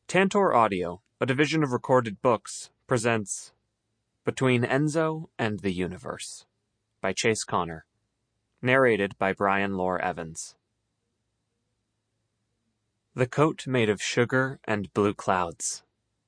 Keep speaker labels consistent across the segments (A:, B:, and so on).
A: Tantor Audio, a division of Recorded Books, presents Between Enzo and the Universe by Chase Connor, narrated by Brian Lore Evans. The coat made of sugar and blue clouds.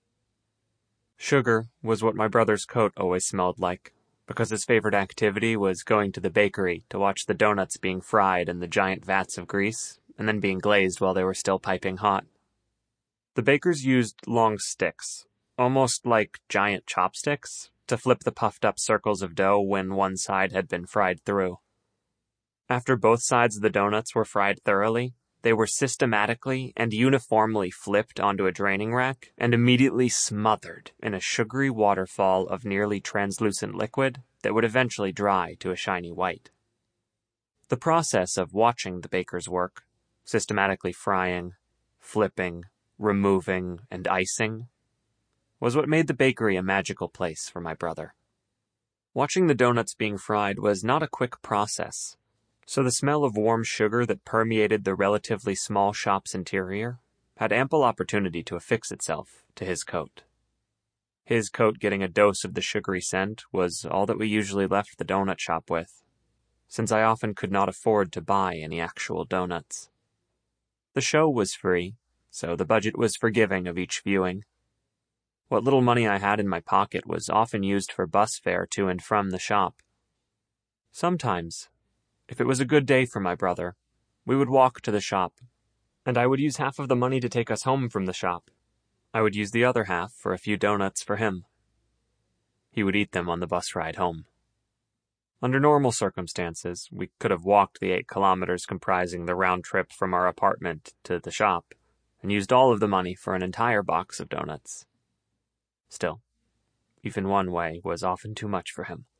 A: Sugar was what my brother's coat always smelled like, because his favorite activity was going to the bakery to watch the donuts being fried in the giant vats of grease and then being glazed while they were still piping hot. The bakers used long sticks, almost like giant chopsticks, to flip the puffed-up circles of dough when one side had been fried through. After both sides of the donuts were fried thoroughly, they were systematically and uniformly flipped onto a draining rack and immediately smothered in a sugary waterfall of nearly translucent liquid that would eventually dry to a shiny white. The process of watching the bakers work, systematically frying, flipping, removing, and icing, was what made the bakery a magical place for my brother. Watching the donuts being fried was not a quick process, so the smell of warm sugar that permeated the relatively small shop's interior had ample opportunity to affix itself to his coat. His coat getting a dose of the sugary scent was all that we usually left the donut shop with, since I often could not afford to buy any actual donuts. The show was free, so the budget was forgiving of each viewing. What little money I had in my pocket was often used for bus fare to and from the shop. Sometimes, if it was a good day for my brother, we would walk to the shop, and I would use half of the money to take us home from the shop. I would use the other half for a few donuts for him. He would eat them on the bus ride home. Under normal circumstances, we could have walked the 8 kilometers comprising the round trip from our apartment to the shop, and used all of the money for an entire box of donuts. Still, even one way was often too much for him.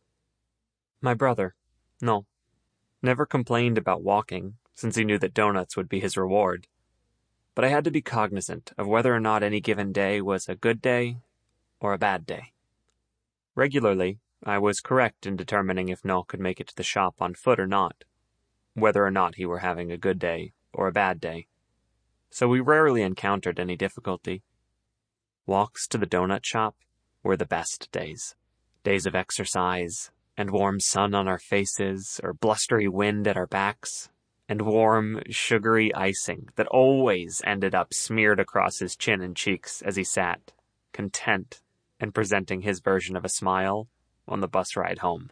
A: My brother, no, never complained about walking, since he knew that donuts would be his reward. But I had to be cognizant of whether or not any given day was a good day or a bad day. Regularly, I was correct in determining if Noel could make it to the shop on foot or not, whether or not he were having a good day or a bad day. So we rarely encountered any difficulty. Walks to the donut shop were the best days. Days of exercise, and warm sun on our faces, or blustery wind at our backs, and warm, sugary icing that always ended up smeared across his chin and cheeks as he sat, content and presenting his version of a smile on the bus ride home.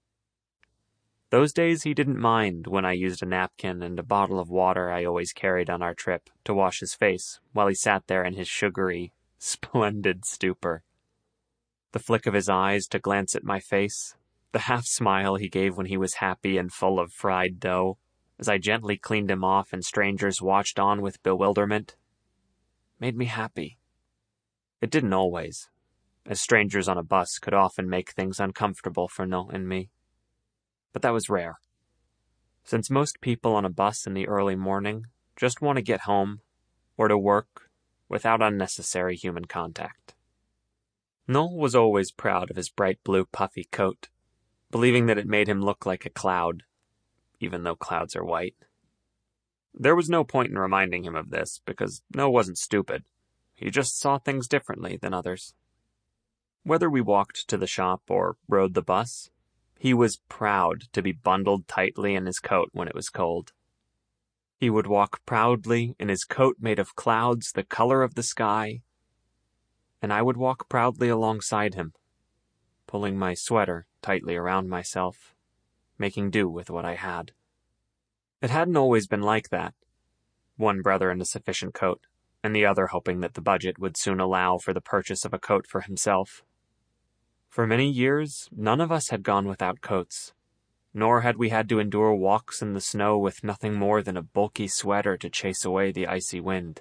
A: Those days he didn't mind when I used a napkin and a bottle of water I always carried on our trip to wash his face while he sat there in his sugary, splendid stupor. The flick of his eyes to glance at my face, the half-smile he gave when he was happy and full of fried dough, as I gently cleaned him off and strangers watched on with bewilderment, made me happy. It didn't always, as strangers on a bus could often make things uncomfortable for Noel and me. But that was rare, since most people on a bus in the early morning just want to get home or to work without unnecessary human contact. Noel was always proud of his bright blue puffy coat, believing that it made him look like a cloud, even though clouds are white. There was no point in reminding him of this, because Noel wasn't stupid. He just saw things differently than others. Whether we walked to the shop or rode the bus, he was proud to be bundled tightly in his coat when it was cold. He would walk proudly in his coat made of clouds the color of the sky, and I would walk proudly alongside him, pulling my sweater tightly around myself, making do with what I had. It hadn't always been like that, one brother in a sufficient coat, and the other hoping that the budget would soon allow for the purchase of a coat for himself. For many years, none of us had gone without coats, nor had we had to endure walks in the snow with nothing more than a bulky sweater to chase away the icy wind.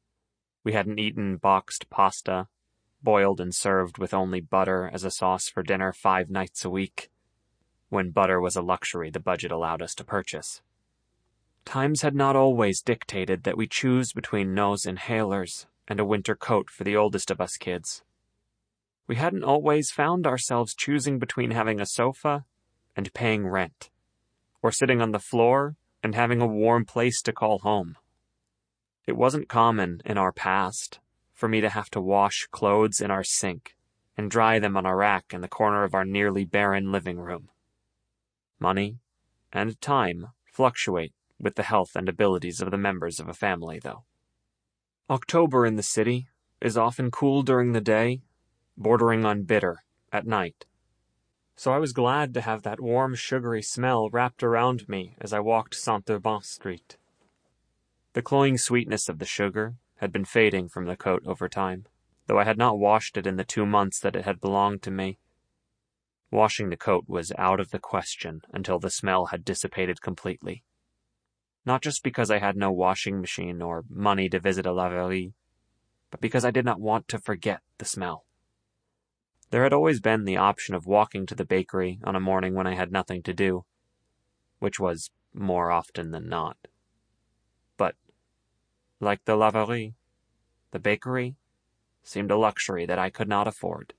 A: We hadn't eaten boxed pasta, boiled and served with only butter as a sauce for dinner 5 nights a week, when butter was a luxury the budget allowed us to purchase. Times had not always dictated that we choose between nose inhalers and a winter coat for the oldest of us kids. We hadn't always found ourselves choosing between having a sofa and paying rent, or sitting on the floor and having a warm place to call home. It wasn't common in our past for me to have to wash clothes in our sink and dry them on a rack in the corner of our nearly barren living room. Money and time fluctuate with the health and abilities of the members of a family, though. October in the city is often cool during the day, bordering on bitter at night. So I was glad to have that warm, sugary smell wrapped around me as I walked Saint-Urbain Street. The cloying sweetness of the sugar had been fading from the coat over time, though I had not washed it in the 2 months that it had belonged to me. Washing the coat was out of the question until the smell had dissipated completely. Not just because I had no washing machine or money to visit a laverie, but because I did not want to forget the smell. There had always been the option of walking to the bakery on a morning when I had nothing to do, which was more often than not. But, like the laverie, the bakery seemed a luxury that I could not afford.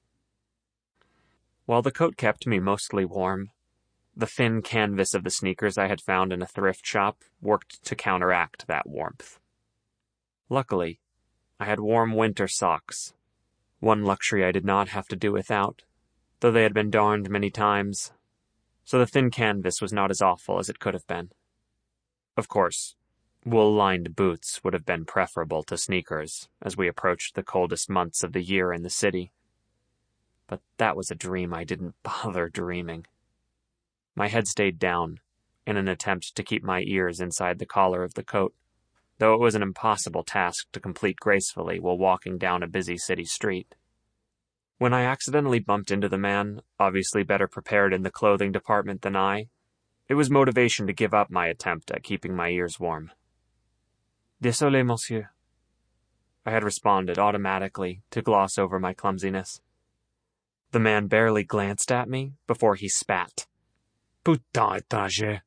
A: While the coat kept me mostly warm, the thin canvas of the sneakers I had found in a thrift shop worked to counteract that warmth. Luckily, I had warm winter socks, one luxury I did not have to do without, though they had been darned many times, so the thin canvas was not as awful as it could have been. Of course, wool-lined boots would have been preferable to sneakers as we approached the coldest months of the year in the city. But that was a dream I didn't bother dreaming. My head stayed down in an attempt to keep my ears inside the collar of the coat, though it was an impossible task to complete gracefully while walking down a busy city street. When I accidentally bumped into the man, obviously better prepared in the clothing department than I, it was motivation to give up my attempt at keeping my ears warm. Désolé, monsieur, I had responded automatically to gloss over my clumsiness. The man barely glanced at me before he spat. Putain étranger.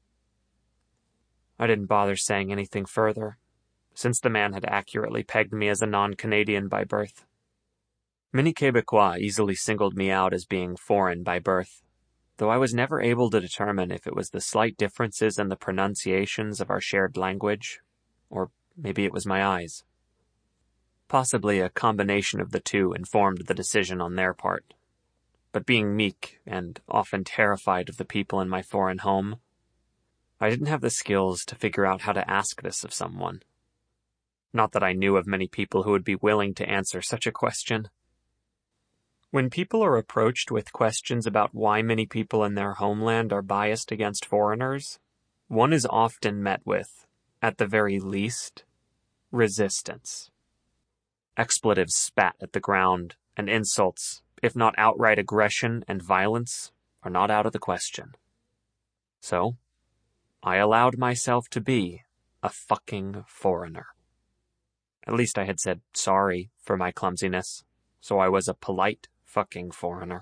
A: I didn't bother saying anything further, since the man had accurately pegged me as a non-Canadian by birth. Many Québécois easily singled me out as being foreign by birth, though I was never able to determine if it was the slight differences in the pronunciations of our shared language, or maybe it was my eyes. Possibly a combination of the two informed the decision on their part. But being meek and often terrified of the people in my foreign home, I didn't have the skills to figure out how to ask this of someone. Not that I knew of many people who would be willing to answer such a question. When people are approached with questions about why many people in their homeland are biased against foreigners, one is often met with, at the very least, resistance. Expletives spat at the ground, and insults, if not outright aggression and violence, are not out of the question. So, I allowed myself to be a fucking foreigner. At least I had said sorry for my clumsiness, so I was a polite fucking foreigner.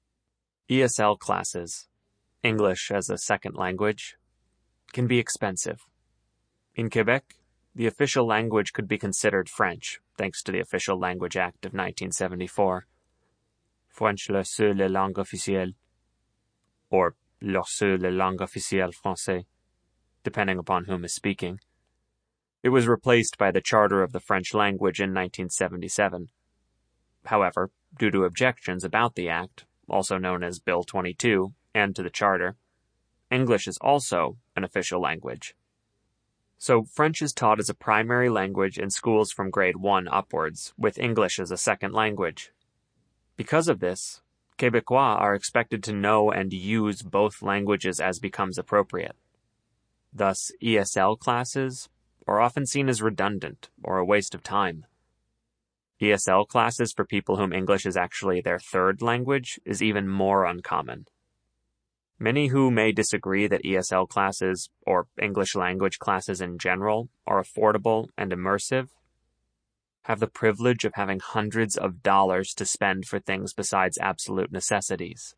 A: ESL classes, English as a second language, can be expensive. In Quebec, the official language could be considered French, thanks to the Official Language Act of 1974. French le seule langue officielle, or leur seule langue officielle français, depending upon whom is speaking. It was replaced by the Charter of the French Language in 1977. However, due to objections about the Act, also known as Bill 22, and to the Charter, English is also an official language. So French is taught as a primary language in schools from grade 1 upwards, with English as a second language. Because of this, Québécois are expected to know and use both languages as becomes appropriate. Thus, ESL classes are often seen as redundant or a waste of time. ESL classes for people whom English is actually their third language is even more uncommon. Many who may disagree that ESL classes, or English language classes in general, are affordable and immersive, have the privilege of having hundreds of dollars to spend for things besides absolute necessities.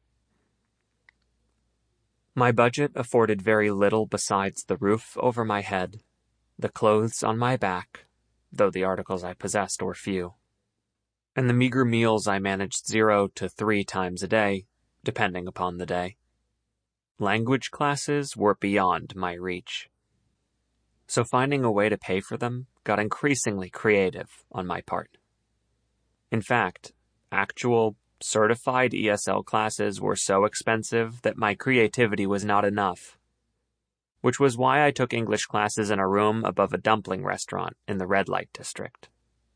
A: My budget afforded very little besides the roof over my head, the clothes on my back, though the articles I possessed were few, and the meager meals I managed 0 to 3 times a day, depending upon the day. Language classes were beyond my reach. So finding a way to pay for them got increasingly creative on my part. In fact, actual, certified ESL classes were so expensive that my creativity was not enough, which was why I took English classes in a room above a dumpling restaurant in the red light district.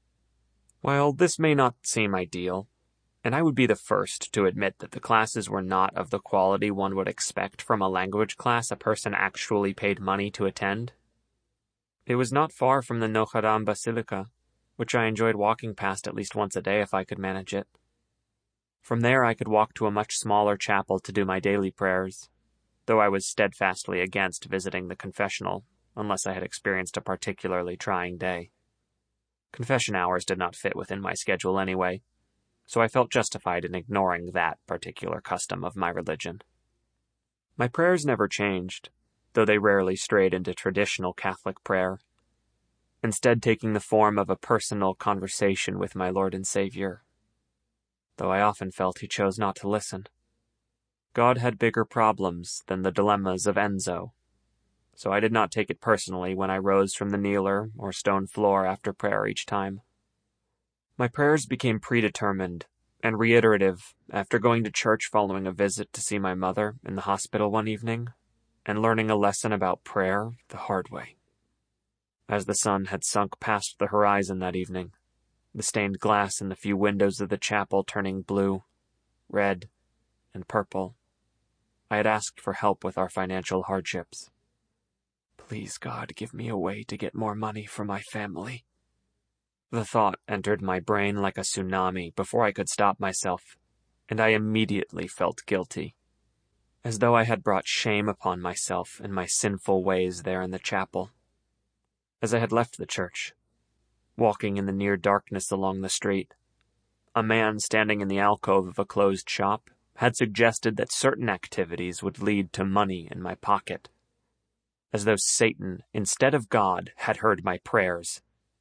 A: While this may not seem ideal, and I would be the first to admit that the classes were not of the quality one would expect from a language class a person actually paid money to attend, it was not far from the Notre Dame Basilica, which I enjoyed walking past at least once a day if I could manage it. From there I could walk to a much smaller chapel to do my daily prayers, though I was steadfastly against visiting the confessional unless I had experienced a particularly trying day. Confession hours did not fit within my schedule anyway, so I felt justified in ignoring that particular custom of my religion. My prayers never changed, though they rarely strayed into traditional Catholic prayer, instead taking the form of a personal conversation with my Lord and Savior, though I often felt he chose not to listen. God had bigger problems than the dilemmas of Enzo, so I did not take it personally when I rose from the kneeler or stone floor after prayer each time. My prayers became predetermined and reiterative after going to church following a visit to see my mother in the hospital one evening and learning a lesson about prayer the hard way. As the sun had sunk past the horizon that evening, the stained glass in the few windows of the chapel turning blue, red, and purple, I had asked for help with our financial hardships. Please, God, give me a way to get more money for my family. The thought entered my brain like a tsunami before I could stop myself, and I immediately felt guilty, as though I had brought shame upon myself and my sinful ways there in the chapel. As I had left the church, walking in the near darkness along the street, a man standing in the alcove of a closed shop had suggested that certain activities would lead to money in my pocket, as though Satan, instead of God, had heard my prayers.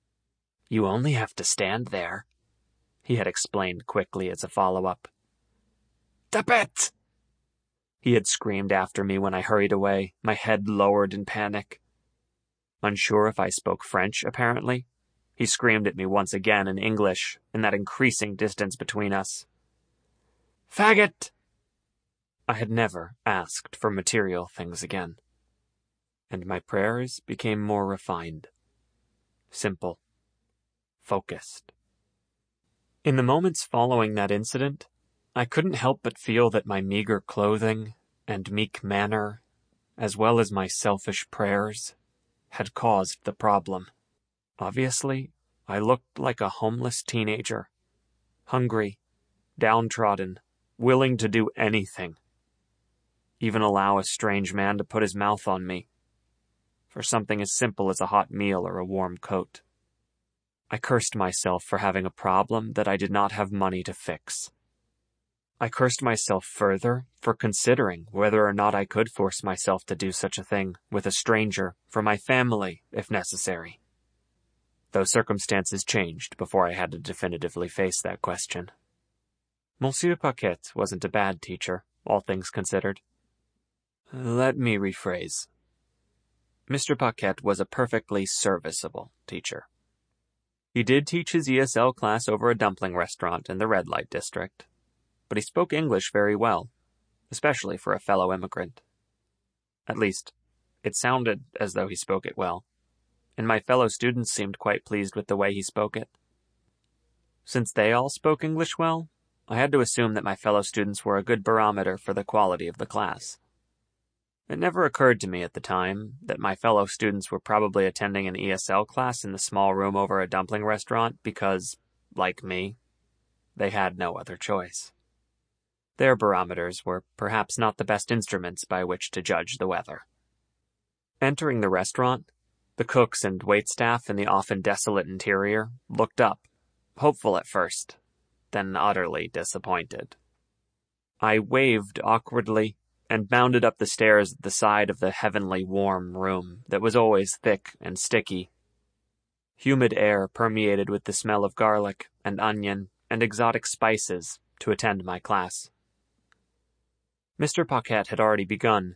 A: You only have to stand there, he had explained quickly as a follow-up. Tapet! He had screamed after me when I hurried away, my head lowered in panic. Unsure if I spoke French, apparently, he screamed at me once again in English, in that increasing distance between us. Faggot! I had never asked for material things again, and my prayers became more refined, simple, focused. In the moments following that incident, I couldn't help but feel that my meager clothing and meek manner, as well as my selfish prayers, had caused the problem. Obviously, I looked like a homeless teenager, hungry, downtrodden, willing to do anything, even allow a strange man to put his mouth on me, for something as simple as a hot meal or a warm coat. I cursed myself for having a problem that I did not have money to fix. I cursed myself further for considering whether or not I could force myself to do such a thing with a stranger for my family, if necessary. Though circumstances changed before I had to definitively face that question. Monsieur Paquette wasn't a bad teacher, all things considered. Let me rephrase. Mr. Paquette was a perfectly serviceable teacher. He did teach his ESL class over a dumpling restaurant in the red light district, but he spoke English very well, especially for a fellow immigrant. At least, it sounded as though he spoke it well, and my fellow students seemed quite pleased with the way he spoke it. Since they all spoke English well, I had to assume that my fellow students were a good barometer for the quality of the class. It never occurred to me at the time that my fellow students were probably attending an ESL class in the small room over a dumpling restaurant because, like me, they had no other choice. Their barometers were perhaps not the best instruments by which to judge the weather. Entering the restaurant, the cooks and waitstaff in the often desolate interior looked up, hopeful at first, then utterly disappointed. I waved awkwardly and bounded up the stairs at the side of the heavenly warm room that was always thick and sticky. Humid air permeated with the smell of garlic and onion and exotic spices to attend my class. Mr. Paquette had already begun,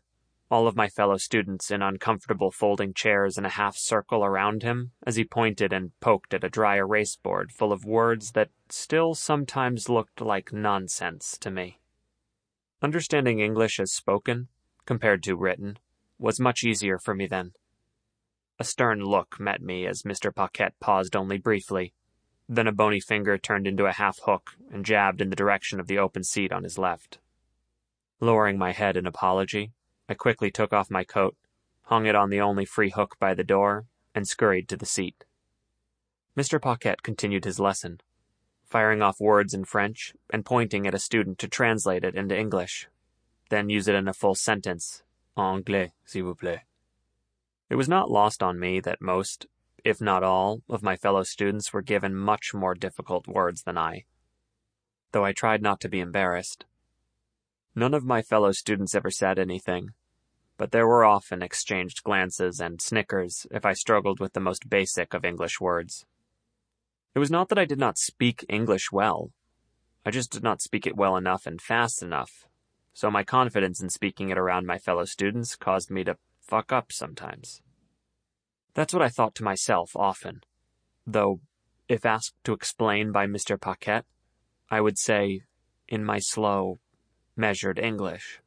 A: all of my fellow students in uncomfortable folding chairs in a half circle around him as he pointed and poked at a dry erase board full of words that still sometimes looked like nonsense to me. Understanding English as spoken, compared to written, was much easier for me then. A stern look met me as Mr. Paquette paused only briefly. Then a bony finger turned into a half hook and jabbed in the direction of the open seat on his left. Lowering my head in apology, I quickly took off my coat, hung it on the only free hook by the door, and scurried to the seat. Mr. Paquette continued his lesson, firing off words in French and pointing at a student to translate it into English, then use it in a full sentence, en anglais, s'il vous plaît. It was not lost on me that most, if not all, of my fellow students were given much more difficult words than I, though I tried not to be embarrassed. None of my fellow students ever said anything, but there were often exchanged glances and snickers if I struggled with the most basic of English words. It was not that I did not speak English well. I just did not speak it well enough and fast enough, so my confidence in speaking it around my fellow students caused me to fuck up sometimes. That's what I thought to myself often, though, if asked to explain by Mr. Paquette, I would say, in my slow, measured English,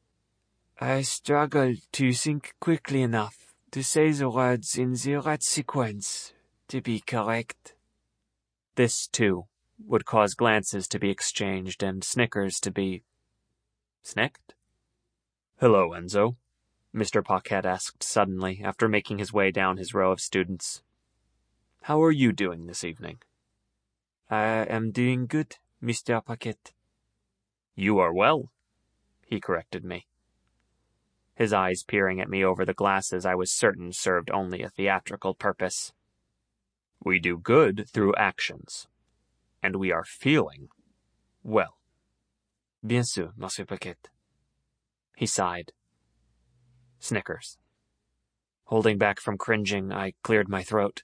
A: I struggle to think quickly enough to say the words in the right sequence to be correct. This, too, would cause glances to be exchanged and snickers to be snicked. "Hello, Enzo," Mr. Paquette asked suddenly after making his way down his row of students. "How are you doing this evening?" "I am doing good, Mr. Paquette." "You are well," he corrected me, his eyes peering at me over the glasses I was certain served only a theatrical purpose. "We do good through actions, and we are feeling well." "Bien sûr, Monsieur Paquette." He sighed. Snickers. Holding back from cringing, I cleared my throat.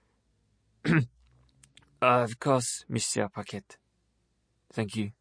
A: "Of course, Monsieur Paquette. Thank you.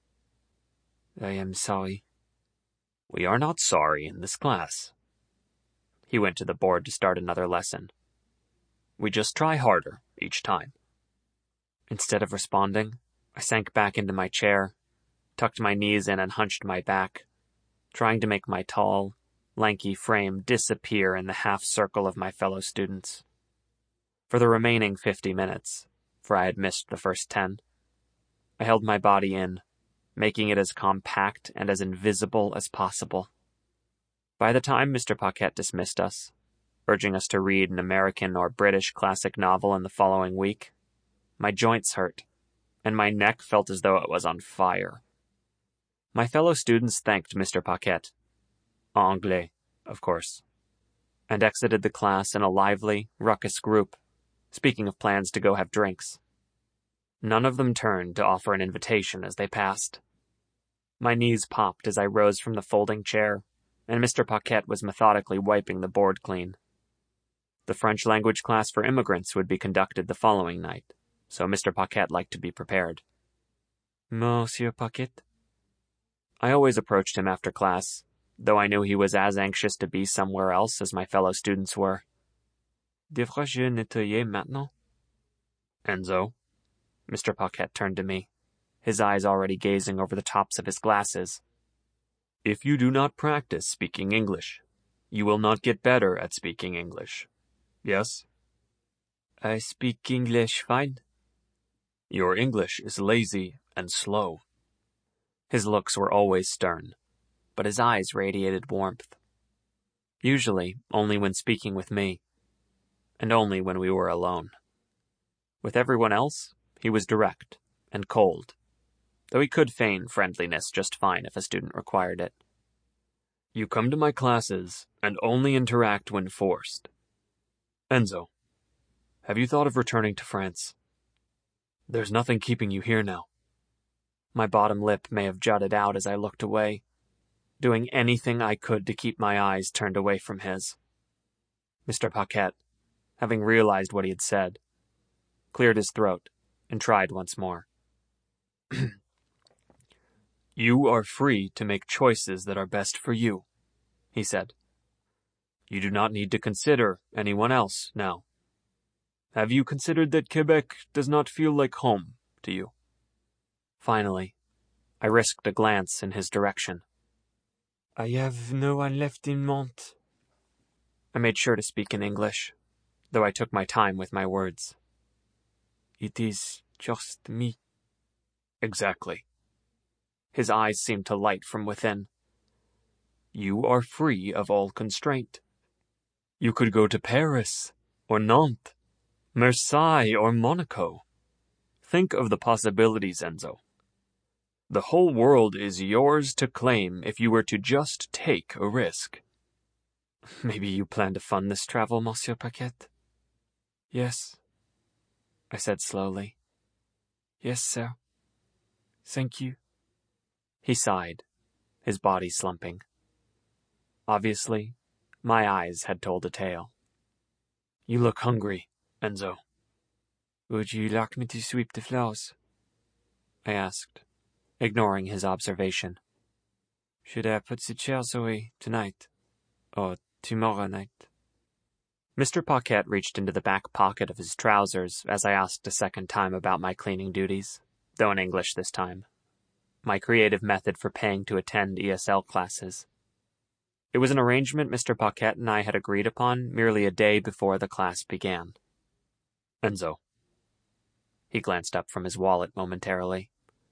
A: I am sorry." "We are not sorry in this class." He went to the board to start another lesson. "We just try harder each time." Instead of responding, I sank back into my chair, tucked my knees in and hunched my back, trying to make my tall, lanky frame disappear in the half circle of my fellow students. For the remaining 50 minutes, for I had missed the first 10, I held my body in, making it as compact and as invisible as possible. By the time Mr. Paquette dismissed us, urging us to read an American or British classic novel in the following week, my joints hurt, and my neck felt as though it was on fire. My fellow students thanked Mr. Paquette, en anglais, of course, and exited the class in a lively, ruckus group, speaking of plans to go have drinks. None of them turned to offer an invitation as they passed. My knees popped as I rose from the folding chair, and Mr. Paquette was methodically wiping the board clean. The French language class for immigrants would be conducted the following night, so Mr. Paquette liked to be prepared. Monsieur Paquette? I always approached him after class, though I knew he was as anxious to be somewhere else as my fellow students were. Devrais-je nettoyer maintenant? Enzo? Mr. Paquette turned to me, his eyes already gazing over the tops of his glasses. If you do not practice speaking English, you will not get better at speaking English. Yes? I speak English fine. Your English is lazy and slow. His looks were always stern, but his eyes radiated warmth. Usually only when speaking with me, and only when we were alone. With everyone else, he was direct and cold, though he could feign friendliness just fine if a student required it. You come to my classes and only interact when forced. Enzo, have you thought of returning to France? There's nothing keeping you here now. My bottom lip may have jutted out as I looked away, doing anything I could to keep my eyes turned away from his. Mr. Paquette, having realized what he had said, cleared his throat and tried once more. You are free to make choices that are best for you, he said. You do not need to consider anyone else now. Have you considered that Quebec does not feel like home to you? Finally, I risked a glance in his direction. I have no one left in Mont. I made sure to speak in English, though I took my time with my words. It is just me. Exactly. His eyes seemed to light from within. You are free of all constraint. You could go to Paris, or Nantes, Marseille, or Monaco. Think of the possibilities, Enzo. The whole world is yours to claim if you were to just take a risk. Maybe you plan to fund this travel, Monsieur Paquette? Yes, I said slowly. Yes, sir. Thank you. He sighed, his body slumping. Obviously, my eyes had told a tale. You look hungry, Enzo. Would you like me to sweep the floors? I asked, ignoring his observation. Should I put the chairs away tonight? Or tomorrow night? Mr. Paquette reached into the back pocket of his trousers as I asked a second time about my cleaning duties, though in English this time. My creative method for paying to attend ESL classes. It was an arrangement Mr. Paquette and I had agreed upon merely a day before the class began. Enzo. He glanced up from his wallet momentarily.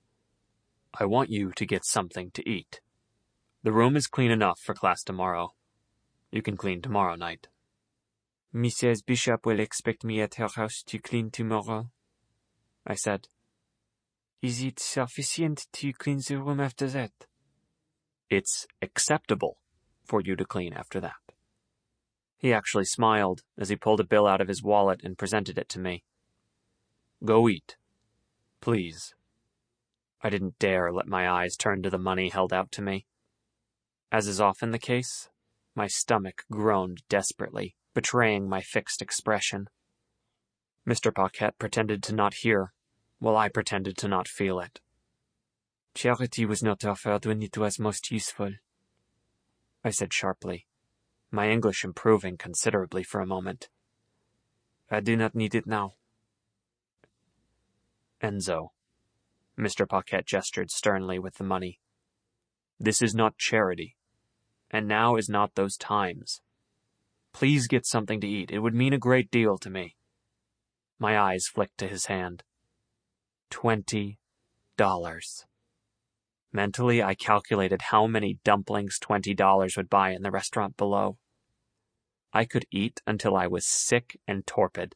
A: I want you to get something to eat. The room is clean enough for class tomorrow. You can clean tomorrow night. Mrs. Bishop will expect me at her house to clean tomorrow, I said. Is it sufficient to clean the room after that? It's acceptable for you to clean after that. He actually smiled as he pulled a bill out of his wallet and presented it to me. Go eat. Please. I didn't dare let my eyes turn to the money held out to me. As is often the case, my stomach groaned desperately, betraying my fixed expression. Mr. Paquette pretended to not hear, while I pretended to not feel it. Charity was not offered when it was most useful, I said sharply, my English improving considerably for a moment. I do not need it now. Enzo. Mr. Paquette gestured sternly with the money. This is not charity, and now is not those times. Please get something to eat. It would mean a great deal to me. My eyes flicked to his hand. $20. Mentally, I calculated how many dumplings $20 would buy in the restaurant below. I could eat until I was sick and torpid.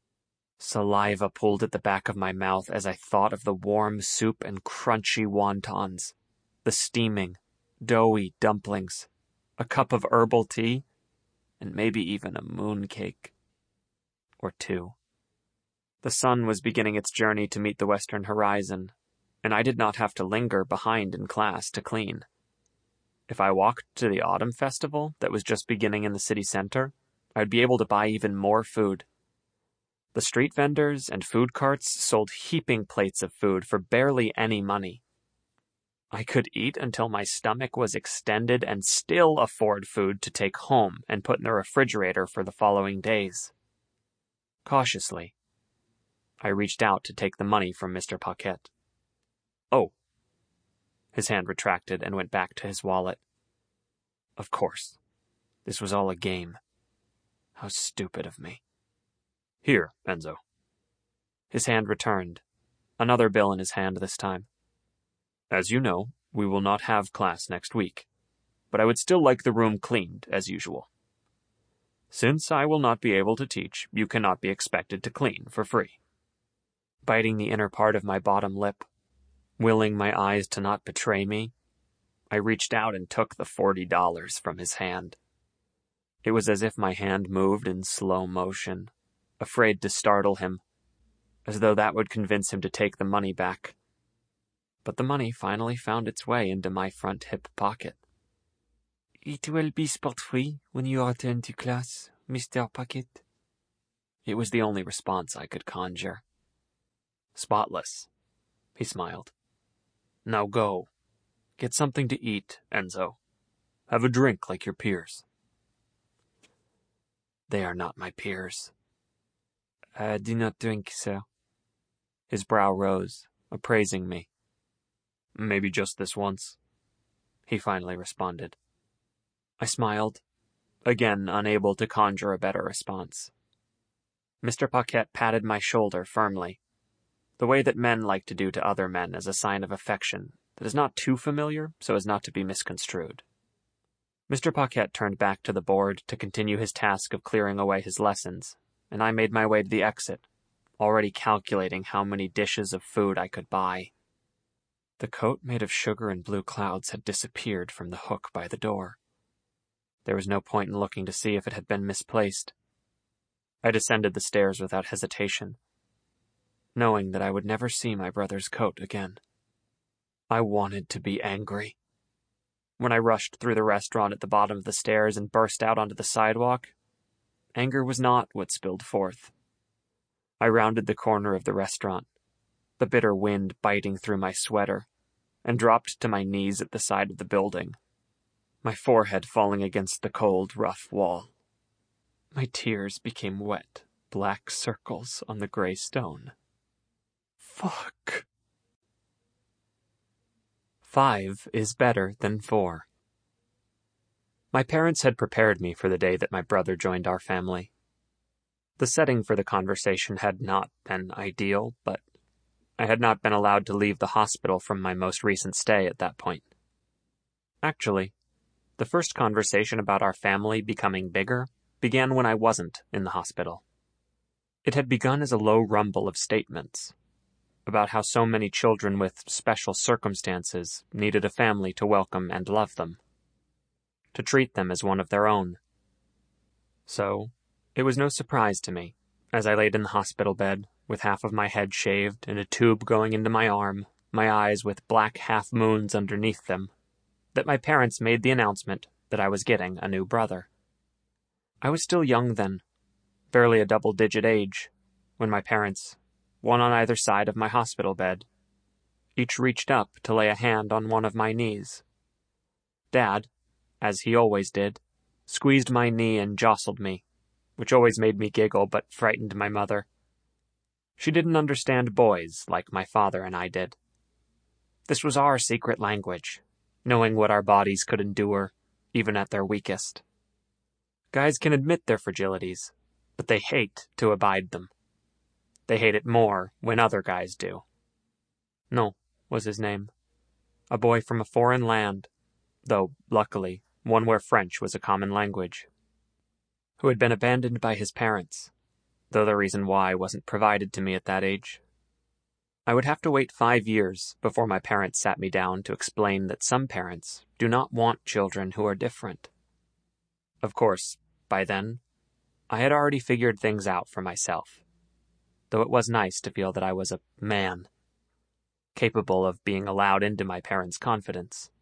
A: Saliva pooled at the back of my mouth as I thought of the warm soup and crunchy wontons, the steaming, doughy dumplings, a cup of herbal tea, and maybe even a mooncake. Or two. The sun was beginning its journey to meet the western horizon, and I did not have to linger behind in class to clean. If I walked to the autumn festival that was just beginning in the city center, I'd be able to buy even more food. The street vendors and food carts sold heaping plates of food for barely any money. I could eat until my stomach was extended and still afford food to take home and put in the refrigerator for the following days. Cautiously, I reached out to take the money from Mr. Paquette. Oh. His hand retracted and went back to his wallet. Of course. This was all a game. How stupid of me. Here, Enzo. His hand returned, another bill in his hand this time. As you know, we will not have class next week, but I would still like the room cleaned as usual. Since I will not be able to teach, you cannot be expected to clean for free. Biting the inner part of my bottom lip, willing my eyes to not betray me, I reached out and took the $40 from his hand. It was as if my hand moved in slow motion, afraid to startle him, as though that would convince him to take the money back. But the money finally found its way into my front hip pocket. It will be spot-free when you return to class, Mr. Paquette. It was the only response I could conjure. Spotless, he smiled. Now go. Get something to eat, Enzo. Have a drink like your peers. They are not my peers. I do not think so. His brow rose, appraising me. Maybe just this once, he finally responded. I smiled, again unable to conjure a better response. Mr. Paquette patted my shoulder firmly, the way that men like to do to other men as a sign of affection that is not too familiar so as not to be misconstrued. Mr. Paquette turned back to the board to continue his task of clearing away his lessons, and I made my way to the exit, already calculating how many dishes of food I could buy. The coat made of sugar and blue clouds had disappeared from the hook by the door. There was no point in looking to see if it had been misplaced. I descended the stairs without hesitation, knowing that I would never see my brother's coat again. I wanted to be angry. When I rushed through the restaurant at the bottom of the stairs and burst out onto the sidewalk, anger was not what spilled forth. I rounded the corner of the restaurant, the bitter wind biting through my sweater, and dropped to my knees at the side of the building, my forehead falling against the cold, rough wall. My tears became wet, black circles on the gray stone. Fuck. 5 is better than 4. My parents had prepared me for the day that my brother joined our family. The setting for the conversation had not been ideal, but I had not been allowed to leave the hospital from my most recent stay at that point. Actually, the first conversation about our family becoming bigger began when I wasn't in the hospital. It had begun as a low rumble of statements about how so many children with special circumstances needed a family to welcome and love them, to treat them as one of their own. So, it was no surprise to me, as I laid in the hospital bed, with half of my head shaved and a tube going into my arm, my eyes with black half-moons underneath them, that my parents made the announcement that I was getting a new brother. I was still young then, barely a double-digit age, when my parents, one on either side of my hospital bed, each reached up to lay a hand on one of my knees. Dad, as he always did, squeezed my knee and jostled me, which always made me giggle but frightened my mother. She didn't understand boys like my father and I did. This was our secret language, knowing what our bodies could endure, even at their weakest. Guys can admit their fragilities, but they hate to abide them. They hate it more when other guys do. No was his name. A boy from a foreign land, though, luckily, one where French was a common language, who had been abandoned by his parents, though the reason why wasn't provided to me at that age. I would have to wait 5 years before my parents sat me down to explain that some parents do not want children who are different. Of course, by then, I had already figured things out for myself, though it was nice to feel that I was a man, capable of being allowed into my parents' confidence.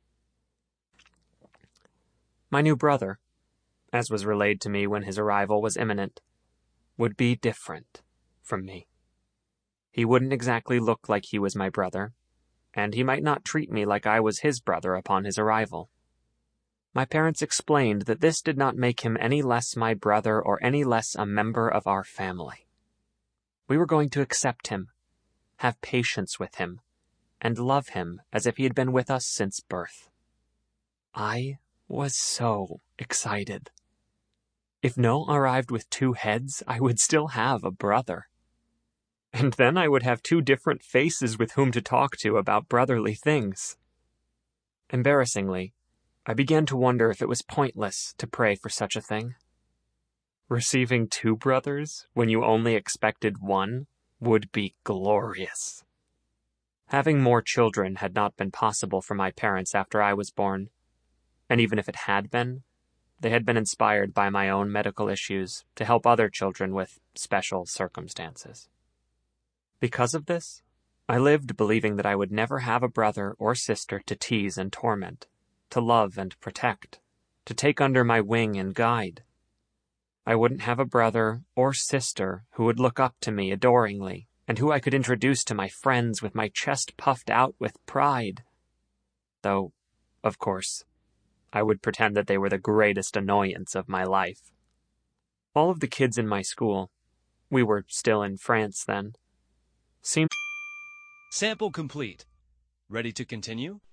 A: My new brother, as was relayed to me when his arrival was imminent, would be different from me. He wouldn't exactly look like he was my brother, and he might not treat me like I was his brother upon his arrival. My parents explained that this did not make him any less my brother or any less a member of our family. We were going to accept him, have patience with him, and love him as if he had been with us since birth. I was so excited. If Noah arrived with 2 heads, I would still have a brother. And then I would have 2 different faces with whom to talk to about brotherly things. Embarrassingly, I began to wonder if it was pointless to pray for such a thing. Receiving 2 brothers when you only expected 1 would be glorious. Having more children had not been possible for my parents after I was born, and even if it had been, they had been inspired by my own medical issues to help other children with special circumstances. Because of this, I lived believing that I would never have a brother or sister to tease and torment, to love and protect, to take under my wing and guide. I wouldn't have a brother or sister who would look up to me adoringly and who I could introduce to my friends with my chest puffed out with pride. Though, of course, I would pretend that they were the greatest annoyance of my life. All of the kids in my school, we were still in France then, seemed...
B: Sample complete. Ready to continue?